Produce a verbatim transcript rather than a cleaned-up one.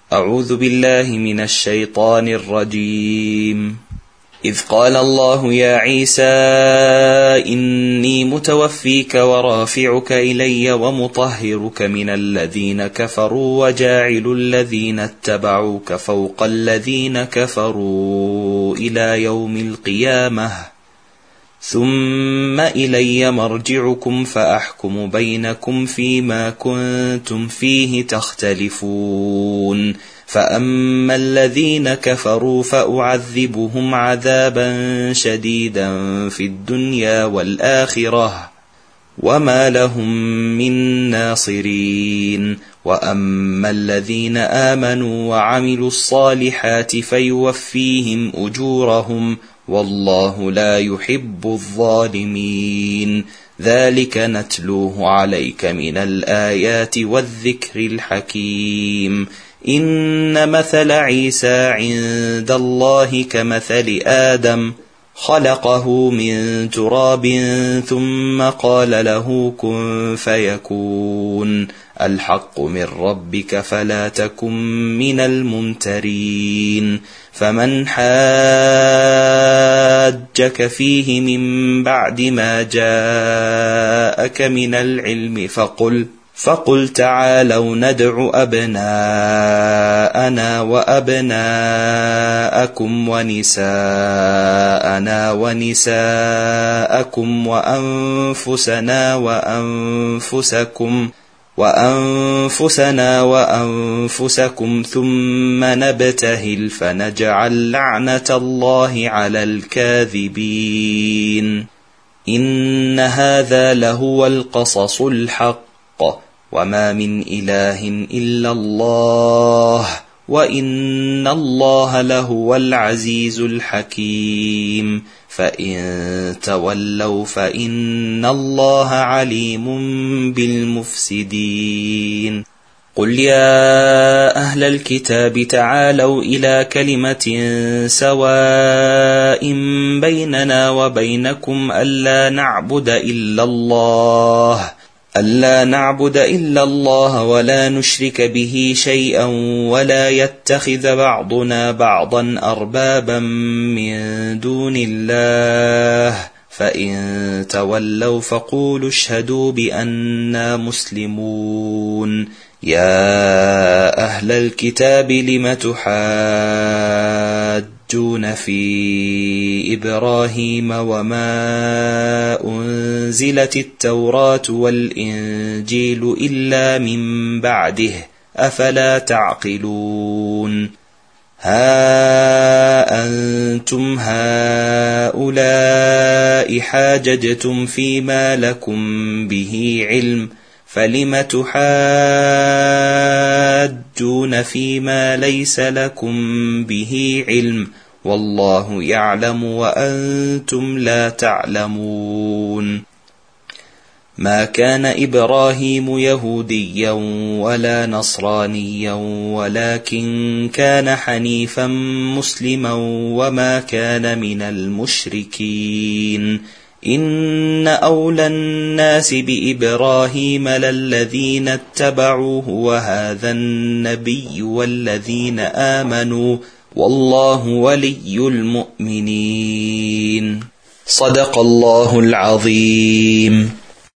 أعوذ بالله من الشيطان الرجيم. إذ قال الله يا عيسى إني متوفيك ورافعك إلي ومطهرك من الذين كفروا وجاعل الذين اتبعوك فوق الذين كفروا إلى يوم القيامة ثم إلي مرجعكم فأحكم بينكم فيما كنتم فيه تختلفون فأما الذين كفروا فأعذبهم عذابا شديدا في الدنيا والآخرة وما لهم من ناصرين وأما الذين آمنوا وعملوا الصالحات فيوفيهم أجورهم والله لا يحب الظالمين ذلك نتلوه عليك من الآيات والذكر الحكيم إن مثل عيسى عند الله كمثل آدم خلقه من تراب ثم قال له كن فيكون الحق من ربك فلا تكن من الممترين فمن حاجك فيه من بعد ما جاءك من العلم فقل فقل تعالوا ندع أبناءنا وأبناءكم ونساءنا ونساءكم وأنفسنا وأنفسكم وأنفسنا وأنفسكم ثم نبتهل فنجعل لعنة الله على الكاذبين إن هذا لهو القصص الحق وما من إله إلا الله وإن الله لهو العزيز الحكيم فإن تولوا فإن الله عليم بالمفسدين قل يا أهل الكتاب تعالوا إلى كلمة سواء بيننا وبينكم ألا نعبد إلا الله ألا نعبد إلا الله ولا نشرك به شيئا ولا يتخذ بعضنا بعضا أربابا من دون الله فإن تولوا فقولوا اشهدوا بأننا مسلمون يا أهل الكتاب لم تحاجون في إبراهيم وما أنزلت التوراة والإنجيل إلا من بعده أفلا تعقلون ها أنتم هؤلاء حاججتم فيما لكم به علم فلم تحاجون فيما ليس لكم به علم والله يعلم وأنتم لا تعلمون ما كان إبراهيم يهوديا ولا نصرانيا ولكن كان حنيفا مسلما وما كان من المشركين إن أولى الناس بإبراهيم للذين اتبعوه وهذا النبي والذين آمنوا والله ولي المؤمنين صدق الله العظيم.